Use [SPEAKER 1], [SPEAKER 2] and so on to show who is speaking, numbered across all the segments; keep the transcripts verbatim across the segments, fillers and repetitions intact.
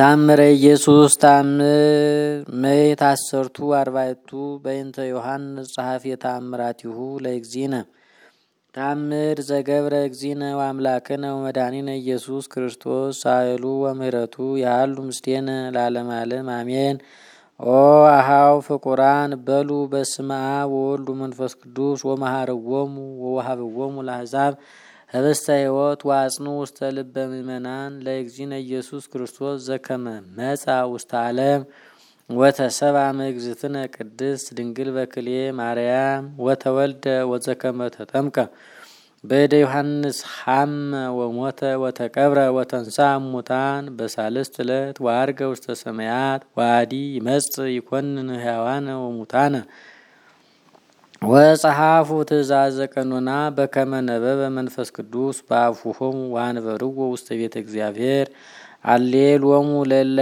[SPEAKER 1] ታምረ ኢየሱስ ታምር መይት አሰርቱ አርባዕቱ በእንተ ዮሐንስ ጸሐፊ ተአምራቲሁ ለእግዚእነ ታምር ዘገብረ እግዚእነ ወአምላክነ ወመድኃኒነ ኢየሱስ ክርስቶስ ሳይሉ ወምህረቱ ያሉ ምስሌነ ለዓለመ ዓለም አሜን። ኦ አሃው ፍቁራን በሉ በስመ አብ ወወልድ ወመንፈስ ቅዱስ ወመሃረዎሙ ወወሃብዎሙ ለአሕዛብ ህብስተ ሕይወት ወአጽኑ ውስተ ልበ ምእመናን ለእግዚእነ ኢየሱስ ክርስቶስ ዘከመ መጻ ውስተ ዓለም ወተሰብአ እግዝእትነ ቅድስት ድንግል በክልኤ ማርያም ወተወልደ ወዘከመ ተጠምቀ በእደ ዮሐንስ ሐመ ወሞተ ወተቀብረ ወተንሥአ እሙታን በሳልስት ዕለት ወዐርገ ውስተ ሰማያት ወአዲ ይመጽእ ይኰንን ሕያዋነ ወሙታነ ወጸሐፉ ትእዛዘ ቀኖና በከመ ነበበ መንፈስ ቅዱስ በአፉሆሙ ወአንበርዎ ውስተ ቤተ እግዚአብሔር አሌሎሙ ለእለ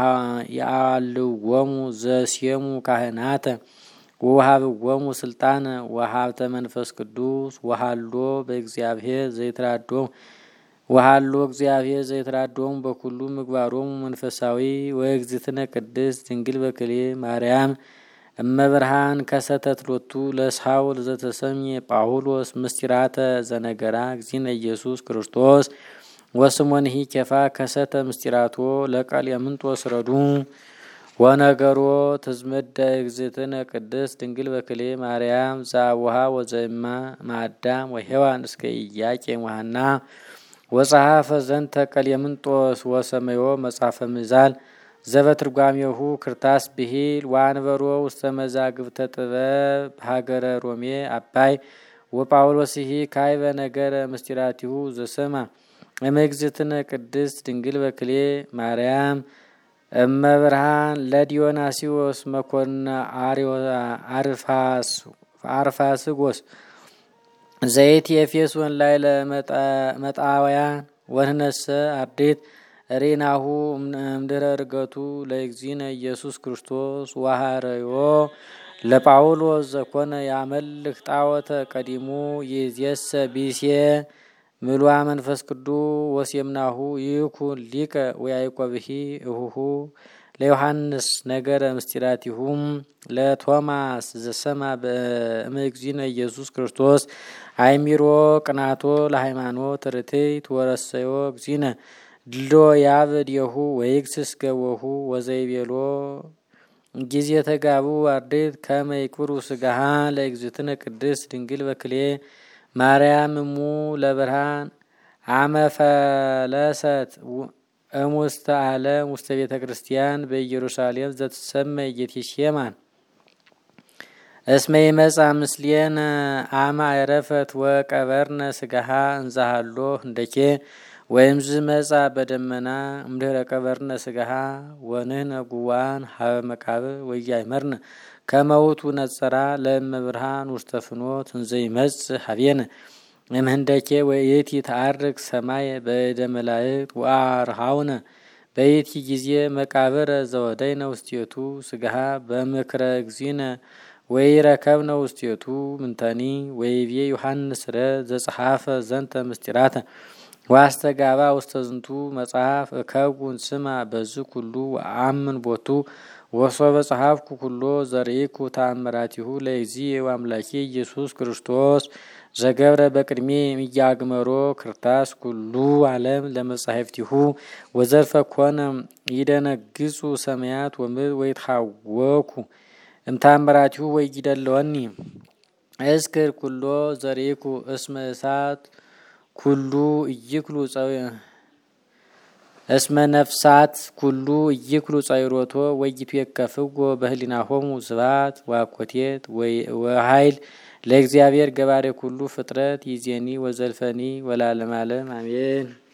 [SPEAKER 1] ያአልዎሙ ዘሴሙ ካህናተ ወወሃብዎሙ ስልጣነ ወሀብተ መንፈስ ቅዱስ ወሃሎ በእግዚአብሔር ዘይትራዶሙ ወሃሎ እግዚአብሔር ዘይትራዶሙ በኩሉ ምግባሮሙ መንፈሳዊ ወእግዝእትነ ቅድስት ድንግል በክልኤ ማርያም እመብርሃን ከሰተት ሎቱ ለሳውል ዘተሰምየ ጳውሎስ ምስጢራተ ዘነገራ እግዚእነ ኢየሱስ ክርስቶስ ወስሞንሂ ኬፋ ከሰተ ምስጢራቶ ለቀሌምንጦስ ረዱ ወነገሮ ትዝምደ እግዝእትነ ቅድስት ድንግል በክልኤ ማርያም ዘአቡሃ ወዘእማ ማዳም ወሔዋን እስከ ኢያቄም ወሐና ወጸሐፈ ዘንተ ቀሌምንጦስ ወሰመዮ መጽሐፈ ምዛል ዘበትርጓሜሁ ክርታስ ብሂል ወአንበሮ ውስተ መዛግብተ ጥበብ በሀገረ ሮሜ አባይ ወጳውሎስሂ ካይበ ነገረ ምስጢራቲሁ ዘሰማ እምእግዝእትነ ቅድስት ድንግል በክልኤ ማርያም እመብርሃን ለዲዮናስዮስ መኮንነ አርፋስጎስ ዘይቲ ኤፌሶን ላይ ለመጣውያን ወንነሰ አርዴት ሬናሁ እምድረ ርገቱ ለእግዚእነ ኢየሱስ ክርስቶስ ወሐረዮ ለጳውሎስ ዘኮነ ያመልክ ጣዖተ ቀዲሙ ይእዜሰ ቢሴ ምሉአ መንፈስ ቅዱስ ወሴምናሁ ይኩን ሊቀ ወያዕቆብሂ እሁሁ ለዮሐንስ ነገረ ምስጢራቲሁም ለቶማስ ዘሰማ በእምእግዚእነ ኢየሱስ ክርስቶስ አይሚሮ ቅናቶ ለሃይማኖት ርትዕት ወረሰዮ እግዚእነ ድሎ ያብድየሁ ወይግስስ ገቦሁ ወዘይቤሎ ጊዜ ተጋቡ አርዴት ከመ ይክብሩ ስጋሃ ለእግዝእትነ ቅድስት ድንግል በክልኤ ማርያም እሙ ለብርሃን አመፈለሰት እሙስተ ዓለም ውስተ ቤተ ክርስቲያን በኢየሩሳሌም ዘትሰመይ ጌቴሴማን እስመ ይመጽእ ምስሌነ አመ አይረፈት ወቀበርነ ስጋሃ እንዛሃሎ ህንደኬ ወይም ዝመጻ በደመና እምድኅረ ቀበርነ ስጋሃ ወንህነ ጉዋን ሀበ መቃብር ወያእመርነ ከመ ውእቱ ነጸራ ለእመብርሃን ውስተ ፍኖት እንዘ ይመጽእ ሀቤነ እምህንደኬ ወይእቲ ተዐርግ ሰማይ በእደ መላእክት ወአርሃውነ በይቲ ጊዜ መቃብረ ዘወደይነ ውስቴቱ ስጋሃ በምክረ እግዚእነ ወይረከብነ ውስቴቱ ምንተኒ ወይቤ ዮሐንስ ረ ዘጸሐፈ ዘንተ ምስጢራተ ዋስተጋባ ውስተ ዝንቱ መጽሐፍ እከውን ስማ በዝ ኩሉ አምን ቦቱ ወሶበ ጸሐፍኩ ኩሎ ዘርኢኩ ተአምራቲሁ ለእግዚእ ወአምላኬ ኢየሱስ ክርስቶስ ዘገብረ በቅድሜ እያግመሮ ክርታስ ኩሉ ዓለም ለመጻሕፍቲሁ ወዘርፈ ኮነ ይደነግጹ ሰማያት ወምድር ወይትሐወኩ እምተአምራቲሁ ወይጊደለወኒ እዝክር ኩሎ ዘርኢኩ እስመ እሳት ኩሉ እይክሉ እስመ ነፍሳት ኩሉ እይክሉ ጸይሮቶ ወይቱ የከፍጎ በህሊናሆሙ ስብሐት ወአኮቴት ወኃይል ለእግዚአብሔር ገባሬ ኩሉ ፍጥረት ይዜኒ ወዘልፈኒ ወለዓለመ ዓለም አሜን።